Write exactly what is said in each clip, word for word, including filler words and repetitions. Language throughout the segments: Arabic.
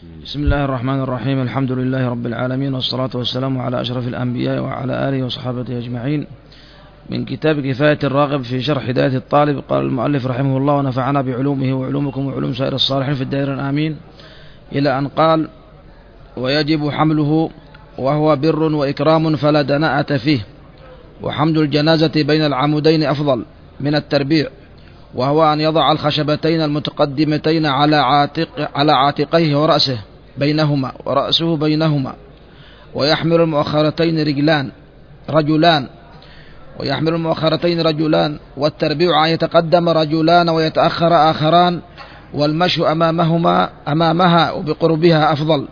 بسم الله الرحمن الرحيم. الحمد لله رب العالمين، والصلاة والسلام على أشرف الأنبياء وعلى آله وصحابته أجمعين. من كتاب كفاية الراغب في شرح هداية الطالب. قال المؤلف رحمه الله: ونفعنا بعلومه وعلومكم وعلوم سائر الصالحين في الدائرين آمين. إلى أن قال: ويجب حمله وهو بر وإكرام فلا دناءة فيه، وحمد الجنازة بين العمودين أفضل من التربيع، وهو أن يضع الخشبتين المتقدمتين على عاتق على عاتقيه ورأسه بينهما ورأسه بينهما، ويحمل المؤخرتين رجلان رجلان ويحمل المؤخرتين رجلان والتربيع أن يتقدم رجلان ويتأخر آخران، والمشي أمامهما أمامها وبقربها أفضل،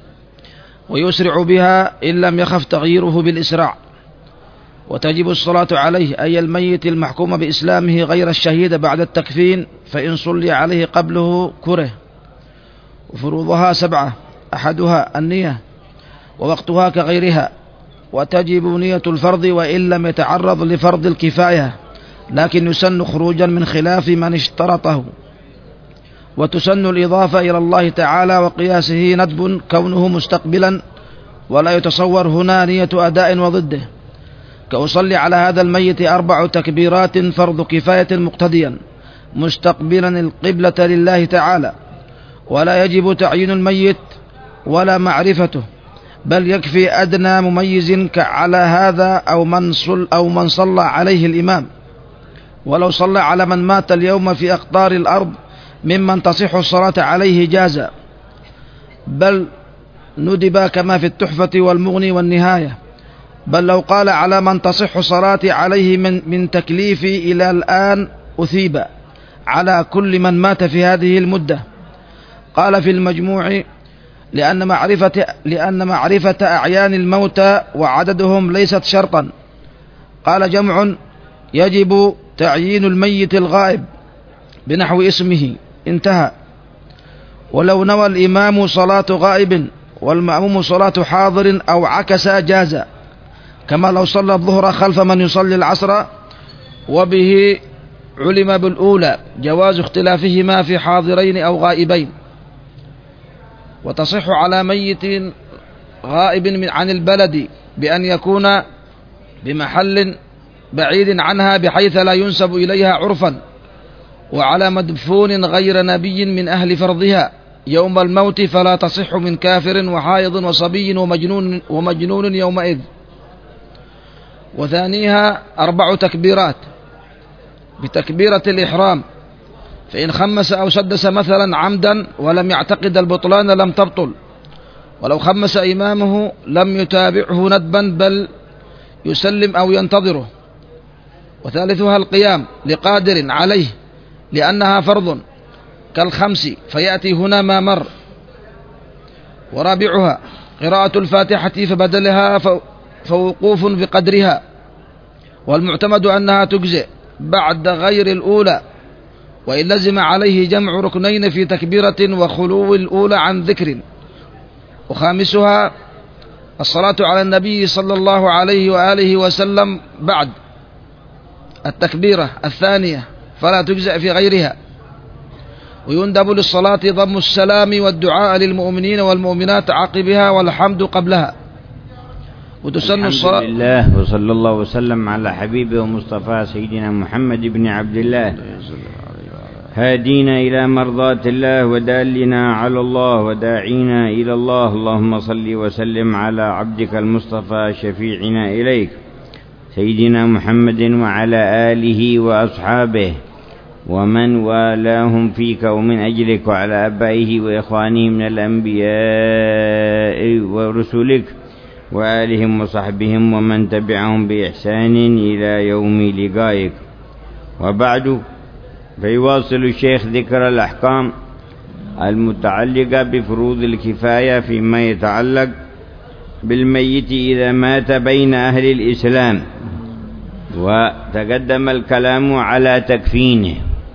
ويسرع بها إن لم يخف تغييره بالإسراع. وتجب الصلاة عليه أي الميت المحكوم بإسلامه غير الشهيد بعد التكفين، فإن صلي عليه قبله كره. وفروضها سبعة: أحدها النية، ووقتها كغيرها، وتجب نية الفرض وإن لم يتعرض لفرض الكفاية، لكن يسن خروجا من خلاف من اشترطه. وتسن الإضافة إلى الله تعالى، وقياسه ندب كونه مستقبلا، ولا يتصور هنا نية أداء وضده، كأصلي على هذا الميت أربع تكبيرات فرض كفاية مقتديا مستقبلا القبلة لله تعالى، ولا يجب تعيين الميت ولا معرفته، بل يكفي أدنى مميز على هذا أو من صل أو من صلى عليه الإمام، ولو صلى على من مات اليوم في أقطار الأرض ممن تصح الصلاة عليه جازا، بل ندب كما في التحفة والمغني والنهاية. بل لو قال على من تصح صلاتي عليه من, من تكليفي إلى الآن أثيب على كل من مات في هذه المدة. قال في المجموع: لأن معرفة, لأن معرفة أعيان الموتى وعددهم ليست شرطا. قال جمع: يجب تعيين الميت الغائب بنحو اسمه، انتهى. ولو نوى الإمام صلاة غائب والمأموم صلاة حاضر أو عكس جاز، كما لو صلى الظهر خلف من يصلي العصر، وبه علم بالأولى جواز اختلافهما في حاضرين أو غائبين. وتصح على ميت غائب عن البلد بأن يكون بمحل بعيد عنها بحيث لا ينسب إليها عرفا، وعلى مدفون غير نبي من أهل فرضها يوم الموت فلا تصح من كافر وحائض وصبي ومجنون, ومجنون يومئذ. وثانيها أربع تكبيرات بتكبيرة الإحرام، فإن خمس أو سدس مثلا عمدا ولم يعتقد البطلان لم تبطل، ولو خمس إمامه لم يتابعه ندبا بل يسلم أو ينتظره. وثالثها القيام لقادر عليه لأنها فرض كالخمس، فيأتي هنا ما مر. ورابعها قراءة الفاتحة فبدلها فوقوف بقدرها، والمعتمد أنها تجزئ بعد غير الأولى، وإن لزم عليه جمع ركنين في تكبيرة وخلو الأولى عن ذكر. وخامسها الصلاة على النبي صلى الله عليه وآله وسلم بعد التكبيرة الثانية، فلا تجزئ في غيرها. ويندب للصلاة ضم السلام والدعاء للمؤمنين والمؤمنات عقبها والحمد قبلها. وتسن الصلاة. الحمد لله، وصلى الله وسلم على حبيبه ومصطفى سيدنا محمد بن عبد الله، هادينا إلى مرضاة الله ودالنا على الله وداعينا إلى الله. اللهم صل وسلم على عبدك المصطفى شفيعنا إليك سيدنا محمد وعلى آله وأصحابه ومن والاهم فيك ومن أجلك، وعلى أبائه وإخوانه من الأنبياء ورسلك وآلهم وصحبهم ومن تبعهم بإحسان إلى يوم لقائك. وبعد، فيواصل الشيخ ذكر الأحكام المتعلقة بفروض الكفاية فيما يتعلق بالميت إذا مات بين أهل الإسلام. وتقدم الكلام على تكفينه،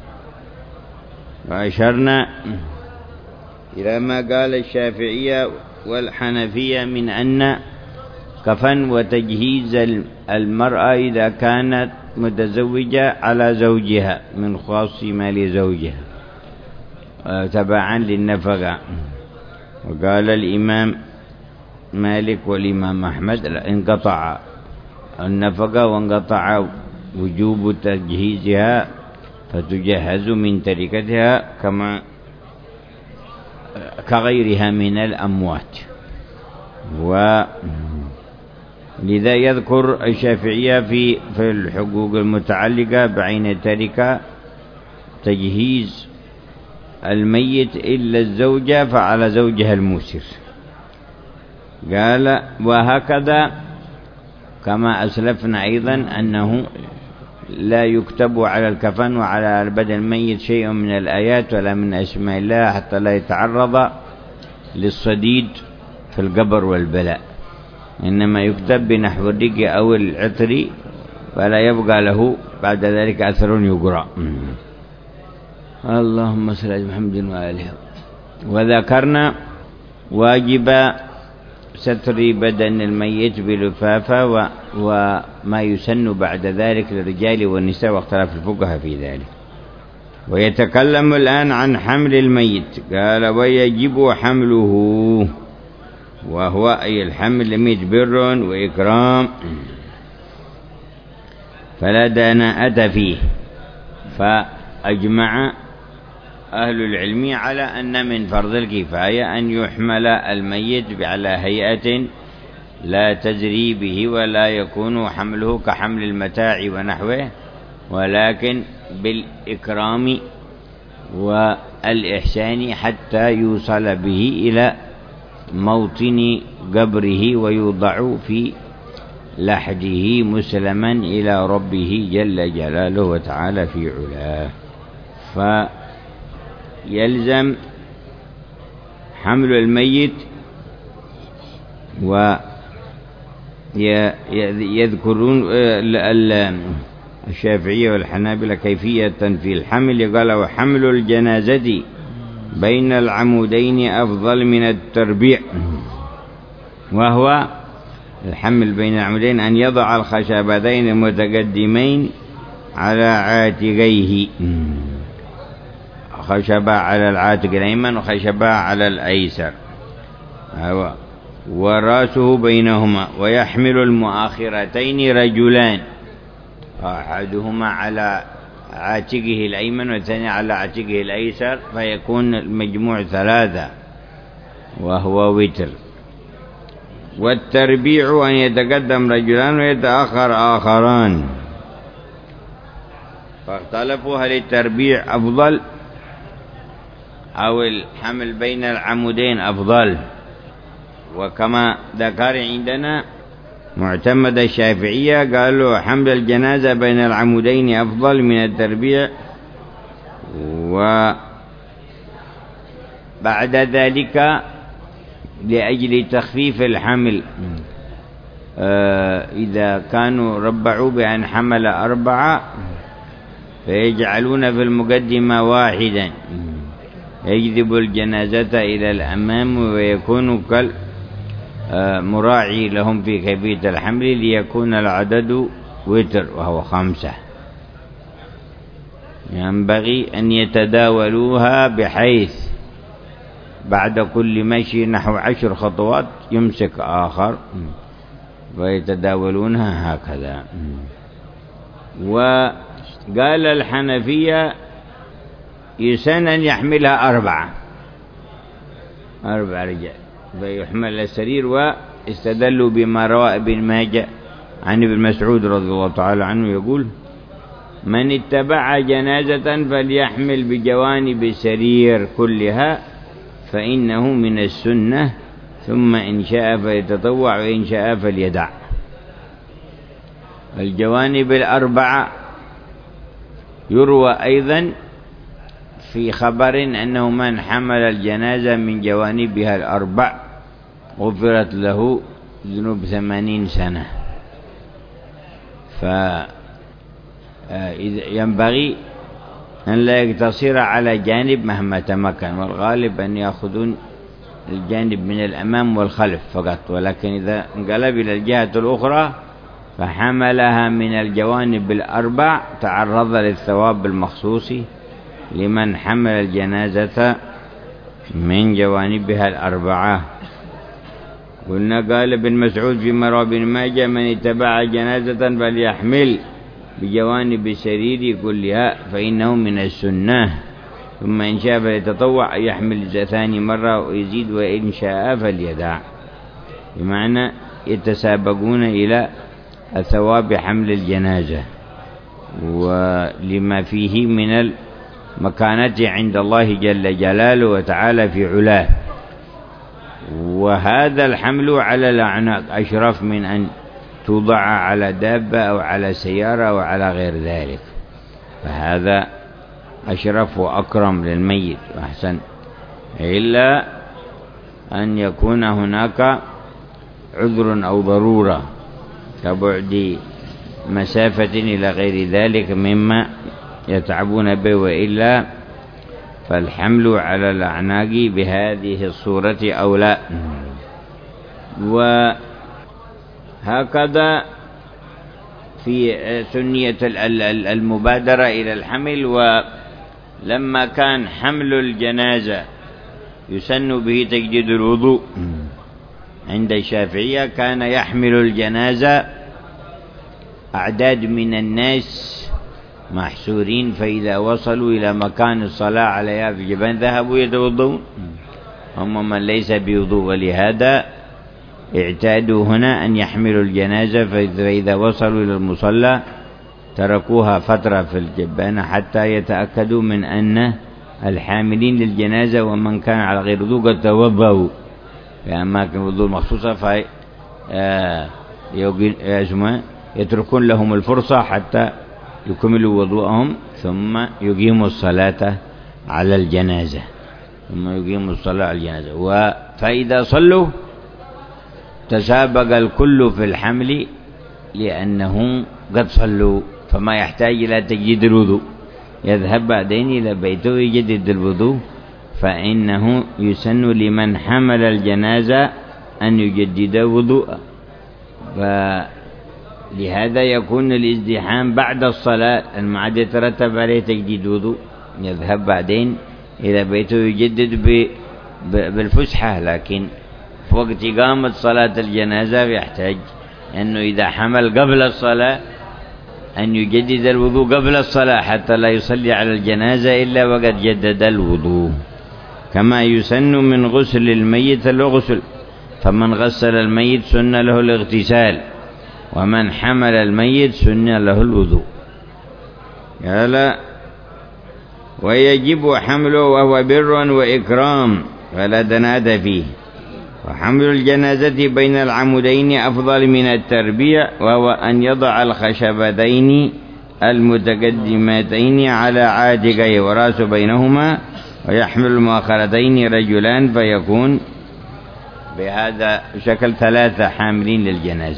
وأشرنا إلى ما قال الشافعية والحنفية من أن كفن وتجهيز المرأة إذا كانت متزوجة على زوجها من خاص مال زوجها تبعا للنفقة. وقال الإمام مالك والإمام أحمد انقطع النفقة وانقطع وجوب تجهيزها فتجهز من تركتها كما كغيرها من الأموات. ولذا يذكر الشافعية في في الحقوق المتعلقة بعين التركة تجهيز الميت إلا الزوجة فعلى زوجها الموسر. قال وهكذا كما أسلفنا أيضا أنه لا يكتب على الكفن وعلى بدن الميت شيء من الآيات ولا من أسماء الله حتى لا يتعرض للصديد في القبر والبلاء، إنما يكتب بنحو الرق أو العطر فلا يبقى له بعد ذلك أثر يقرأ. اللهم صل على محمد وآله. وذكرنا واجب ستر بدن الميت بلفافة و... وما يسن بعد ذلك للرجال والنساء واختلاف الفقهاء في ذلك. ويتكلم الآن عن حمل الميت. قال ويجب حمله، وهو أي الحمل الميت بر وإكرام فلا دناءة فيه. فأجمع أهل العلم على أن من فرض الكفاية أن يحمل الميت على هيئة لا تجري به ولا يكون حمله كحمل المتاع ونحوه، ولكن بالإكرام والإحسان حتى يوصل به إلى موطن قبره ويوضع في لحده مسلما إلى ربه جل جلاله وتعالى في علاه. فيلزم حمل الميت. ويذكرون الشافعية والحنابلة كيفية في الحمل. قال وحمل الجنازة بين العمودين أفضل من التربيع، وهو الحمل بين العمودين أن يضع الخشبتين المتقدمين على عاتقيه، خشبة على العاتق الأيمن وخشبة على الأيسر وراسه بينهما، ويحمل المؤخرتين رجلان أحدهما على عاتقه الأيمن والثاني على عاتقه الأيسر، فيكون المجموع ثلاثة وهو وتر. والتربيع أن يتقدم رجلان ويتأخر آخران. فاختلفوا هل التربيع أفضل أو الحمل بين العمودين أفضل. وكما ذكر عندنا معتمد الشافعية قالوا حمل الجنازة بين العمودين أفضل من التربيع. وبعد ذلك لأجل تخفيف الحمل آه إذا كانوا ربعوا بأن حمل أربعة فيجعلون في المقدمة واحدا يجذب الجنازة إلى الأمام ويكون كال مراعي لهم في كيفية الحمل ليكون العدد وتر وهو خمسة. ينبغي أن يتداولوها بحيث بعد كل مشي نحو عشر خطوات يمسك آخر ويتداولونها هكذا. وقال الحنفية يسن أن يحملها أربعة أربع رجال فيحمل السرير. واستدلوا بما روى ابن ماجه عن ابن مسعود رضي الله تعالى عنه يقول من اتبع جنازة فليحمل بجوانب السرير كلها فإنه من السنة، ثم إن شاء فليتطوع وإن شاء فليدع. الجوانب الأربعة يروى أيضا في خبر أنه من حمل الجنازة من جوانبها الأربع غفرت له ذنوب ثمانين سنة. فينبغي أن لا يقتصر على جانب مهما تمكن، والغالب أن يأخذون الجانب من الأمام والخلف فقط، ولكن إذا انقلب إلى الجهة الأخرى فحملها من الجوانب الأربع تعرض للثواب المخصوص لمن حمل الجنازة من جوانبها الأربعة. قلنا قال ابن مسعود في مروى بن ماجه: من اتبع جنازة فليحمل بجوانب السرير كلها فإنه من السنة، ثم إن شاء فليتطوع يحمل ثاني مرة ويزيد، وإن شاء فليدع. بمعنى يتسابقون إلى الثواب حمل الجنازة، ولما فيه من المكانة عند الله جل جلاله وتعالى في علاه. وهذا الحمل على الأعناق أشرف من أن توضع على دابة أو على سيارة أو على غير ذلك، فهذا أشرف وأكرم للميت وأحسن، إلا أن يكون هناك عذر أو ضرورة كبعد مسافة إلى غير ذلك مما يتعبون به، وإلا فالحمل على الأعناق بهذه الصورة أولى. وهكذا في سنية المبادرة إلى الحمل. ولما كان حمل الجنازة يسن به تجديد الوضوء عند الشافعية، كان يحمل الجنازة أعداد من الناس محسورين، فإذا وصلوا إلى مكان الصلاة عليها في جبان ذهبوا يتوضون، هم من ليس بوضوء. ولهذا اعتادوا هنا أن يحملوا الجنازة، فإذا وصلوا إلى المصلى تركوها فترة في الجبانة حتى يتأكدوا من أن الحاملين للجنازة ومن كان على غير وضوء قد توضأوا في أماكن وضوء مخصوصة، في يتركون لهم الفرصة حتى يكملوا وضوءهم، ثم يقيموا الصلاة على الجنازة ثم يقيموا الصلاة على الجنازة. فإذا صلوا تسابق الكل في الحمل لأنهم قد صلوا، فما يحتاج إلى تجديد الوضوء، يذهب بعدين إلى بيته ويجدد الوضوء، فإنه يسن لمن حمل الجنازة أن يجدد وضوءه. فلهذا يكون الازدحام بعد الصلاة المعد يترتب عليه تجديد وضوء، يذهب بعدين إلى بيته ويجدد بالفسحة. لكن في وقت إقامة صلاة الجنازة يحتاج أنه إذا حمل قبل الصلاة أن يجدد الوضوء قبل الصلاة حتى لا يصلي على الجنازة إلا وقد جدد الوضوء. كما يسن من غسل الميت الغسل، فمن غسل الميت سن له الاغتسال، ومن حمل الميت سن له الوضوء. قال: ويجب حمله وهو بر وإكرام فلا تناد فيه. وحمل الجنازة بين العمودين أفضل من التربيع، وهو أن يضع الخشبتين المتقدمتين على عاتقيه وراس بينهما، ويحمل المؤخرتين رجلان، فيكون بهذا شكل ثلاثة حاملين للجنازة.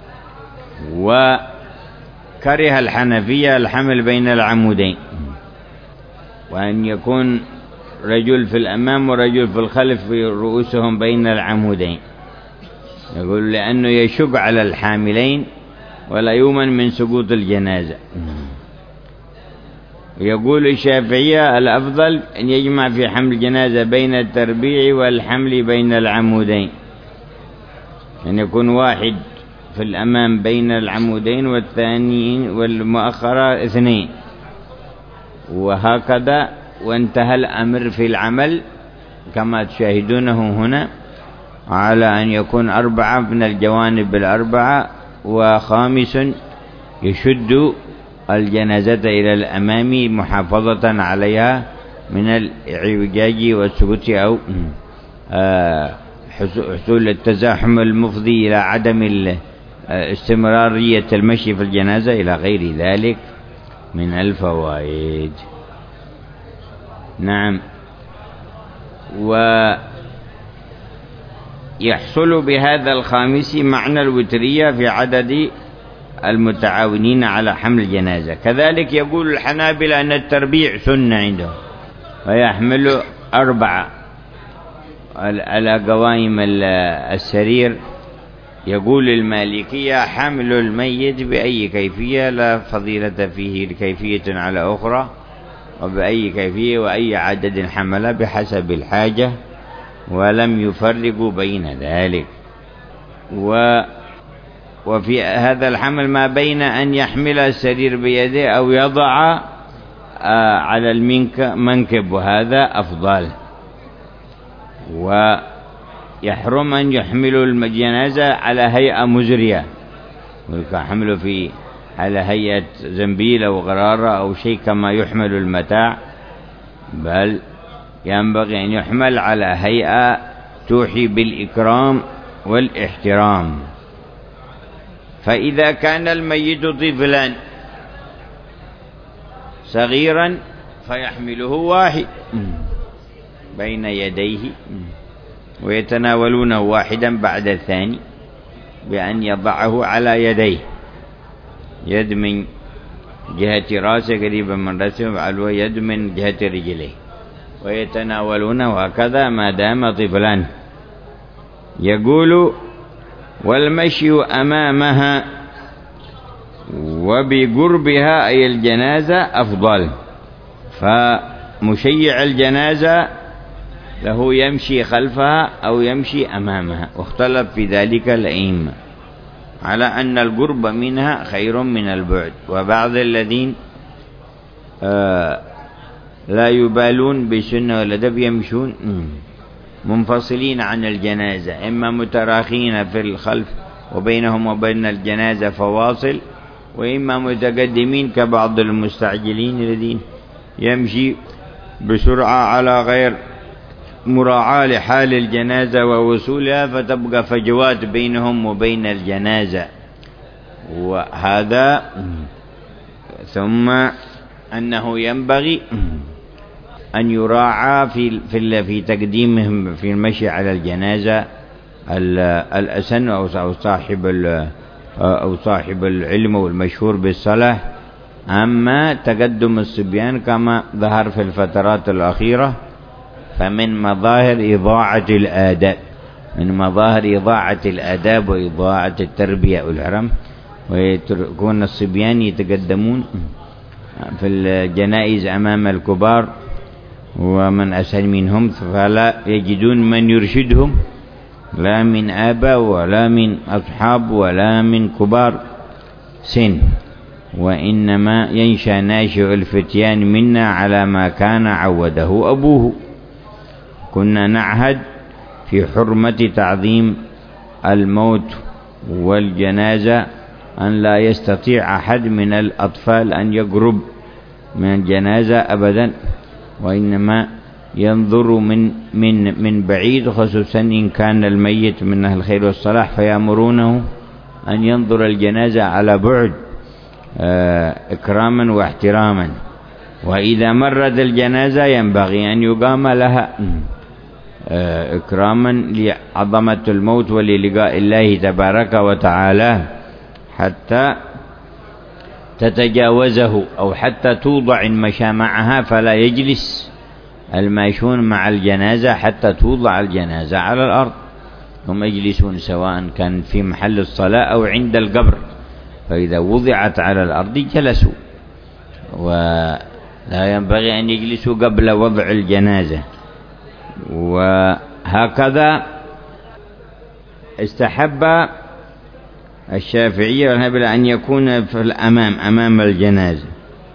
وكره الحنفية الحمل بين العمودين، وأن يكون رجل في الأمام ورجل في الخلف في رؤوسهم بين العمودين، يقول لأنه يشق على الحاملين ولا يؤمن من سقوط الجنازة. يقول الشافعية الأفضل أن يجمع في حمل الجنازة بين التربيع والحمل بين العمودين، أن يكون واحد في الأمام بين العمودين والثانيين والمؤخرة اثنين، وهكذا. وانتهى الأمر في العمل كما تشاهدونه هنا على أن يكون أربعة من الجوانب الأربعة، وخامس يشد الجنازة إلى الأمام محافظة عليها من الإعوجاج والسكوت أو حصول التزاحم المفضي إلى عدم استمرارية المشي في الجنازة إلى غير ذلك من الفوائد. نعم. ويحصل بهذا الخامس معنى الوترية في عدد المتعاونين على حمل الجنازة. كذلك يقول الحنابلة أن التربيع سنة عندهم، ويحمل أربعة على قوائم السرير. يقول المالكية حمل الميت بأي كيفية لا فضيلة فيه كيفية على أخرى، وبأي كيفية وأي عدد حمل بحسب الحاجة، ولم يفرقوا بين ذلك. و وفي هذا الحمل ما بين أن يحمل السرير بيده أو يضع على المنكب، وهذا أفضل. ويحرم أن يحملوا الجنازة على هيئة مزرية، ويحملوا في على هيئة زنبيل أو غرارة أو شيء كما يحمل المتاع، بل ينبغي أن يحمل على هيئة توحي بالإكرام والاحترام. فإذا كان الميت طفلا صغيرا فيحمله واحد بين يديه، ويتناولونه واحدا بعد الثاني بأن يضعه على يديه، يد من جهة راسه قريبا من راسه ويد من جهة رجليه، ويتناولونه هكذا ما دام طفلا. يقول: والمشي أمامها وبقربها أي الجنازة أفضل. فمشيع الجنازة له يمشي خلفها أو يمشي أمامها، واختلف في ذلك الأئمة على أن القرب منها خير من البعد. وبعض الذين آه لا يبالون بسنة والأدب يمشون منفصلين عن الجنازة، إما متراخين في الخلف وبينهم وبين الجنازة فواصل، وإما متقدمين كبعض المستعجلين الذين يمشي بسرعة على غير مراعاة لحال الجنازة ووصولها، فتبقى فجوات بينهم وبين الجنازة. وهذا ثم أنه ينبغي أن يراعى في في في تقديمهم في المشي على الجنازة الأسن أو صاحب أو صاحب العلم والمشهور بالصلاة. أما تقدم الصبيان كما ظهر في الفترات الأخيرة فمن مظاهر إضاعة الآداب، من مظاهر إضاعة الآداب وإضاعة التربية والحرم، ويكون الصبيان يتقدمون في الجنائز أمام الكبار، ومن أسهل منهم فلا يجدون من يرشدهم، لا من آباء ولا من أصحاب ولا من كبار سن، وإنما ينشأ ناشئ الفتيان منا على ما كان عوده أبوه. كنا نعهد في حرمة تعظيم الموت والجنازة أن لا يستطيع أحد من الأطفال أن يقرب من الجنازة أبدا، وإنما ينظر من من من بعيد، خصوصا إن كان الميت من أهل الخير والصلاح فيأمرونه أن ينظر الجنازة على بعد إكراما واحتراما. وإذا مرت الجنازة ينبغي أن يقام لها إكراما لعظمة الموت وللقاء الله تبارك وتعالى، حتى تتجاوزه أو حتى توضع إن مشى معها، فلا يجلس الماشون مع الجنازة حتى توضع الجنازة على الأرض، هم يجلسون سواء كان في محل الصلاة أو عند القبر، فإذا وضعت على الأرض جلسوا، ولا ينبغي أن يجلسوا قبل وضع الجنازة. وهكذا استحب الشافعية والحنابلة أن يكون في الأمام أمام الجنازة،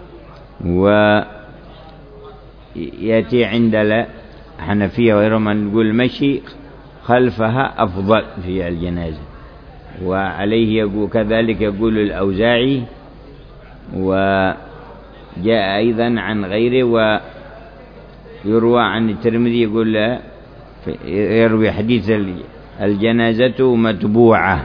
ويأتي عند الحنفية وغيرهم أن نقول مشي خلفها أفضل في الجنازة. وعليه يقول كذلك يقول الأوزاعي، وجاء أيضا عن غيره، ويروى عن الترمذي يقول يروي حديث الجنازة متبوعة،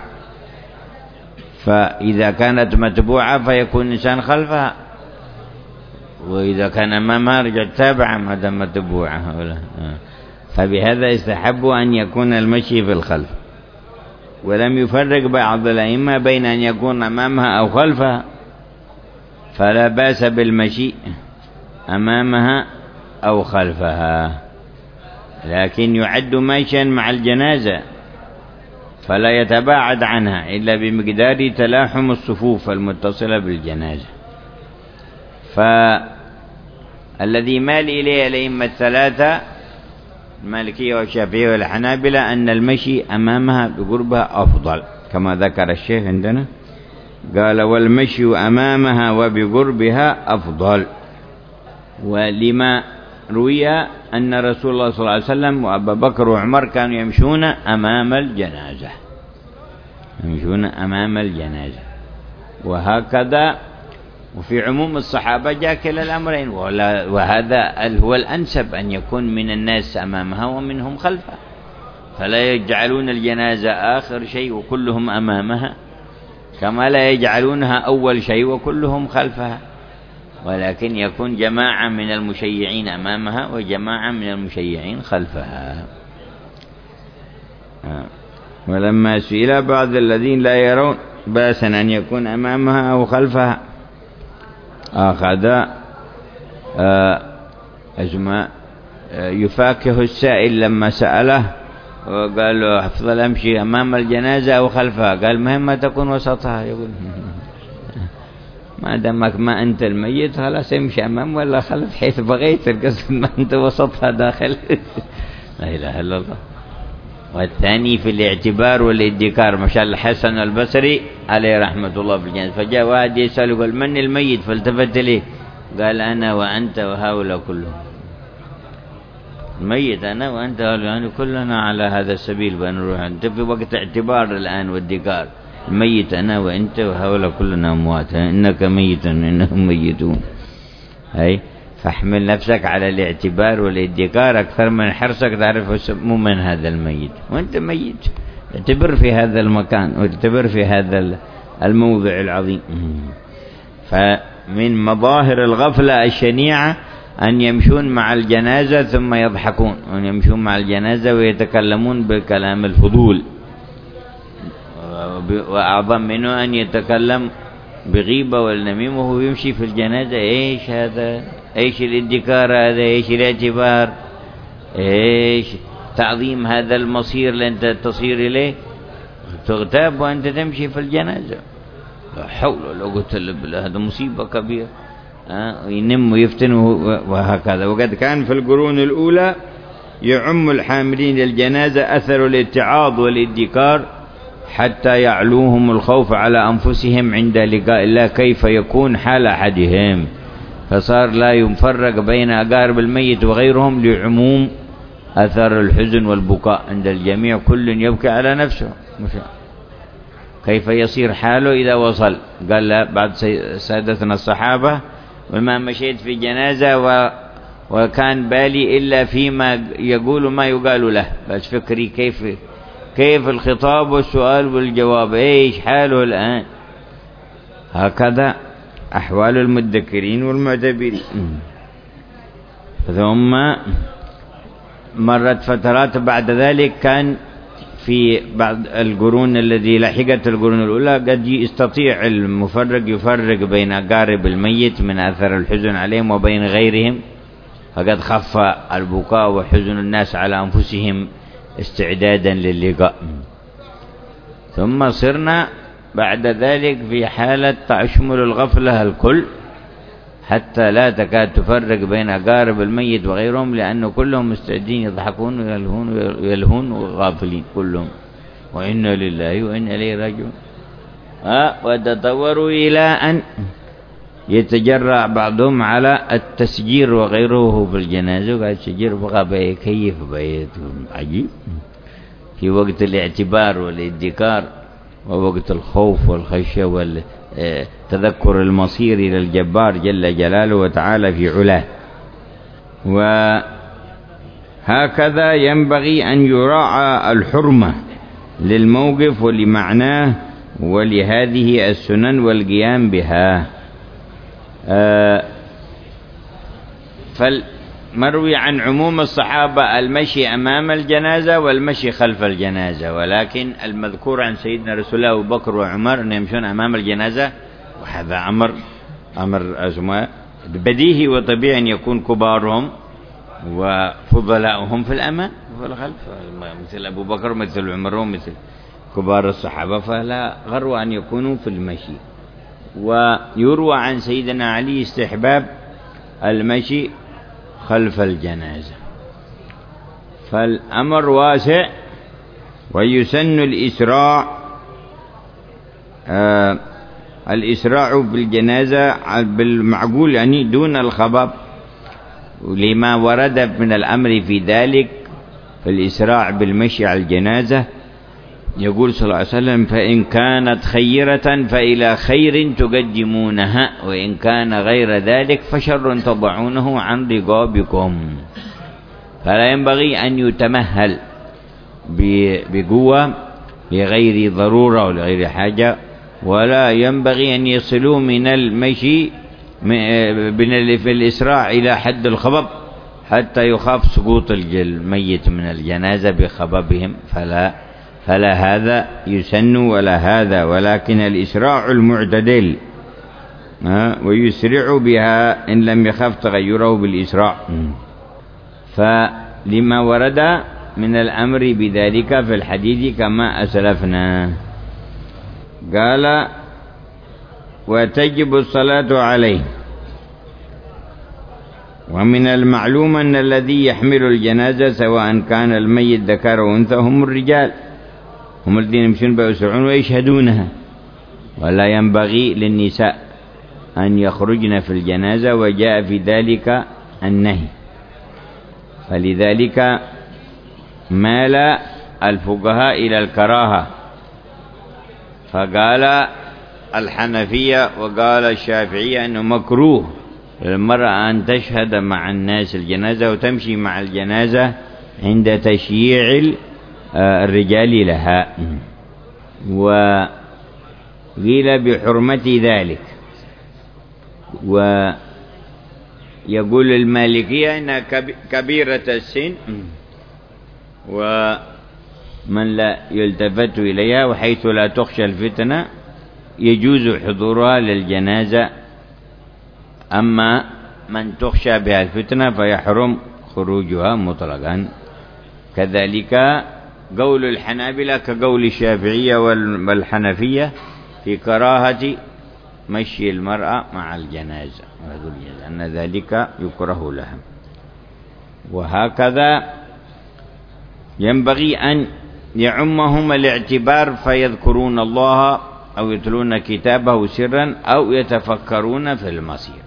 فإذا كانت متبوعة فيكون الإنسان خلفها، وإذا كان أمامها رجع تابعا ما دام متبوعة. فبهذا يستحب أن يكون المشي في الخلف. ولم يفرق بعض الأئمة بين أن يكون أمامها أو خلفها، فلا بأس بالمشي أمامها أو خلفها، لكن يعد مشيا مع الجنازة، فلا يتباعد عنها إلا بمقدار تلاحم الصفوف المتصلة بالجنازة. الذي مال إليه الأئمة الثلاثة المالكية والشافعية والحنابلة أن المشي أمامها بقربها أفضل، كما ذكر الشيخ عندنا قال والمشي أمامها وبقربها أفضل. ولما روي أن رسول الله صلى الله عليه وسلم وأبا بكر وعمر كانوا يمشون أمام الجنازة، يمشون أمام الجنازة، وهكذا. وفي عموم الصحابة جاء كلا الأمرين، وهذا هو الأنسب أن يكون من الناس أمامها ومنهم خلفها، فلا يجعلون الجنازة آخر شيء وكلهم أمامها، كما لا يجعلونها أول شيء وكلهم خلفها، ولكن يكون جماعة من المشيعين أمامها وجماعة من المشيعين خلفها. ولما سئل بعض الذين لا يرون بأسا أن يكون أمامها أو خلفها أخذ أجمع يفاكه السائل لما سأله وقال له أفضل أمشي أمام الجنازة أو خلفها؟ قال مهما تكون وسطها. يقول ما دامك ما أنت الميت خلاص امشي أمام ولا خلف حيث بغيت، القصد ما أنت وسطها داخل. لا إله إلا الله. والثاني في الاعتبار والادكار، مشى الحسن البصري عليه رحمة الله في الجنة، فجاء واحد يسأل قال من الميت؟ فالتفت ليه قال أنا وأنت وهؤلاء كلهم. الميت أنا وأنت وهؤلاء، يعني كلنا على هذا السبيل بنروح. أنت في وقت اعتبار الآن وادكار، الميت أنا وأنت وهؤلاء كلنا أموات، إنك ميت إنهم ميتون. هاي فاحمل نفسك على الاعتبار والادكار أكثر من حرصك تعرف مو من هذا الميت، وأنت ميت اعتبر في هذا المكان واعتبر في هذا الموضع العظيم. فمن مظاهر الغفلة الشنيعة أن يمشون مع الجنازة ثم يضحكون، أن يمشون مع الجنازة ويتكلمون بكلام الفضول، وأعظم منه أن يتكلم بغيبة والنميمة وهو يمشي في الجنازة. إيش هذا؟ إيش الادكار هذا؟ إيش الاعتبار؟ إيش تعظيم هذا المصير اللي أنت تصير إليه؟ تغتاب وأنت تمشي في الجنازة، لا حول ولا قوة إلا بالله، هذا مصيبة كبيرة. أه؟ ينم ويفتن وهكذا. وقد كان في القرون الأولى يعم الحاملين الجنازة أثر الاتعاظ والادكار حتى يعلوهم الخوف على أنفسهم عند لقاء الله كيف يكون حال أحدهم، فصار لا يفرق بين أقارب الميت وغيرهم لعموم أثر الحزن والبكاء عند الجميع، كل يبكي على نفسه. كيف يصير حاله إذا وصل؟ قال لا، بعد سادتنا الصحابة وما مشيت في جنازة و وكان بالي إلا فيما يقول ما يقال له، بس فكري كيف كيف الخطاب والسؤال والجواب، إيش حاله الآن. هكذا أحوال المدكرين والمعتبرين. ثم مرت فترات بعد ذلك، كان في بعض القرون الذي لحقت القرون الأولى قد يستطيع المفرق يفرق بين أقارب الميت من أثر الحزن عليهم وبين غيرهم، فقد خف البكاء وحزن الناس على أنفسهم استعدادا للقاء. ثم صرنا بعد ذلك في حالة تشمل الغفلة الكل، حتى لا تكاد تفرق بين أقارب الميت وغيرهم، لأنه كلهم مستعدين يضحكون ويلهون ويلهون وغافلين كلهم، وإنا لله وإنا إليه راجعون. آه وتطوروا إلى أن يتجرأ بعضهم على التسجير وغيره في الجنازة، وقال التسجير بقى بيكيف بيتهم عجيب في وقت الاعتبار والادكار ووقت الخوف والخشية والتذكر المصير إلى الجبار جل جلاله وتعالى في علاه. وهكذا ينبغي أن يراعى الحرمة للموقف ولمعناه ولهذه السنن والقيام بها. فالمروي عن عموم الصحابة المشي أمام الجنازة والمشي خلف الجنازة، ولكن المذكور عن سيدنا رسول الله أبو بكر وعمر أن يمشون أمام الجنازة، وهذا أمر أمر أزمة بديهي وطبيعي أن يكون كبارهم وفضلاؤهم في الأمام وفي الخلف، مثل أبو بكر مثل عمر ومثل كبار الصحابة، فلا غرو أن يكونوا في المشي. ويروى عن سيدنا علي استحباب المشي خلف الجنازة. فالأمر واسع. ويسن الإسراع آه الإسراع بالجنازة بالمعقول يعني دون الخبب، لما ورد من الأمر في ذلك. فالإسراع بالمشي على الجنازة يقول صلى الله عليه وسلم: فإن كانت خيرة فإلى خير تقدمونها، وإن كان غير ذلك فشر تضعونه عن رقابكم. فلا ينبغي أن يتمهل بقوة لغير ضرورة ولغير حاجة، ولا ينبغي أن يصلوا من المشي في الإسراع إلى حد الخبب حتى يخاف سقوط الميت من الجنازة بخببهم، فلا فلا هذا يسن ولا هذا، ولكن الإسراع المعتدل ويسرع بها إن لم يخاف تغيره بالإسراع. فلما ورد من الأمر بذلك في الحديث كما أسلفنا. قال: وتجب الصلاة عليه. ومن المعلوم أن الذي يحمل الجنازة سواء كان الميت ذكر أو أنثى هم الرجال، هم الذين يمشون ويسرعون ويشهدونها، ولا ينبغي للنساء أن يخرجن في الجنازة، وجاء في ذلك النهي. فلذلك مال الفقهاء إلى الكراهة، فقال الحنفية وقال الشافعية أنه مكروه للمرأة أن تشهد مع الناس الجنازة وتمشي مع الجنازة عند تشييع الرجال لها، وقيل بحرمة ذلك. ويقول المالكية أنها كبيرة السن ومن لا يلتفت إليها، وحيث لا تخشى الفتنة يجوز حضورها للجنازة، أما من تخشى بها الفتنة فيحرم خروجها مطلقا. كذلك قول الحنابلة كقول الشافعية والحنفية في كراهة مشي المرأة مع الجنازة، أن ذلك يكره لها. وهكذا ينبغي أن يعمهم الاعتبار فيذكرون الله أو يتلون كتابه سرا أو يتفكرون في المصير،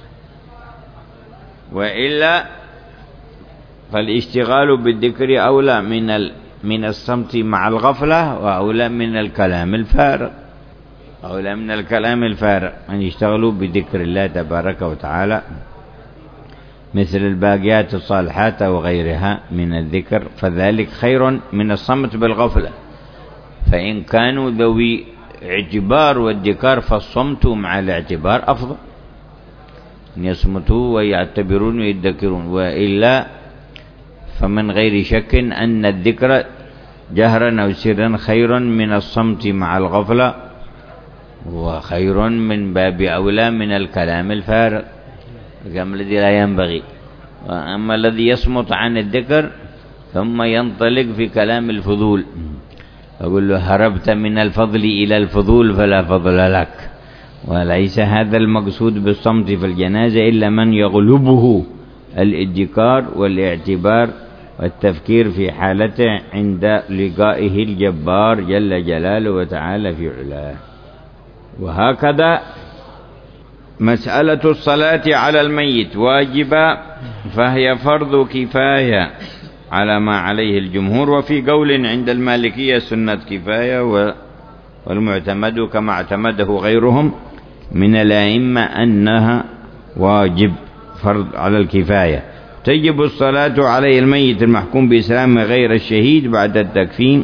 وإلا فالاشتغال بالذكر أولى من من الصمت مع الغفلة، وأولى من الكلام الفارغ أولى من الكلام الفارغ أن يشتغلوا بذكر الله تبارك وتعالى مثل الباقيات الصالحات وغيرها من الذكر، فذلك خير من الصمت بالغفلة. فإن كانوا ذوي اعتبار والذكر فالصمت مع الاعتبار أفضل، أن يصمتوا ويعتبرون ويذكرون، وإلا فمن غير شك أن الذكر جهرا أو سرا خير من الصمت مع الغفلة، وخير من باب أولى من الكلام الفارغ كما الذي لا ينبغي. وأما الذي يصمت عن الذكر ثم ينطلق في كلام الفضول، أقول له هربت من الفضل إلى الفضول فلا فضل لك. وليس هذا المقصود بالصمت في الجنازة إلا من يغلبه الادكار والاعتبار والتفكير في حالته عند لقائه الجبار جل جلاله وتعالى في علاه. وهكذا مسألة الصلاة على الميت واجبة، فهي فرض كفاية على ما عليه الجمهور، وفي قول عند المالكية سنة كفاية، والمعتمد كما اعتمده غيرهم من الأئمة أنها واجب فرض على الكفاية. تجب الصلاة عليه الميت المحكوم بإسلام غير الشهيد بعد التكفين،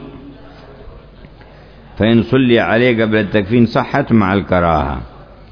فإن صلي عليه قبل التكفين صحت مع الكراهة.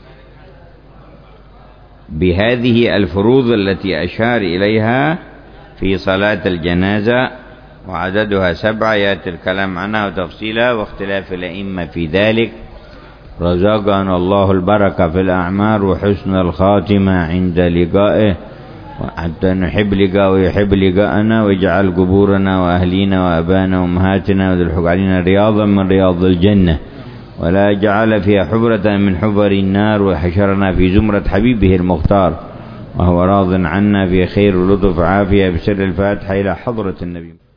بهذه الفروض التي أشار إليها في صلاة الجنازة، وعددها سبعة، يأتي الكلام عنها وتفصيلها واختلاف الأئمة في ذلك. رزقنا الله البركة في الأعمار وحسن الخاتمة عند لقائه، وحتى نحب لقاء ويحب لقاءنا، ويجعل قبورنا وأهلينا وأبانا وأمهاتنا وذلحق علينا رياضا من رياض الجنة، ولا جعل فيها حفرة من حفر النار، وحشرنا في زمرة حبيبه المختار، وهو راض عنا في خير ولطف عافية بسر الفاتحة إلى حضرة النبي.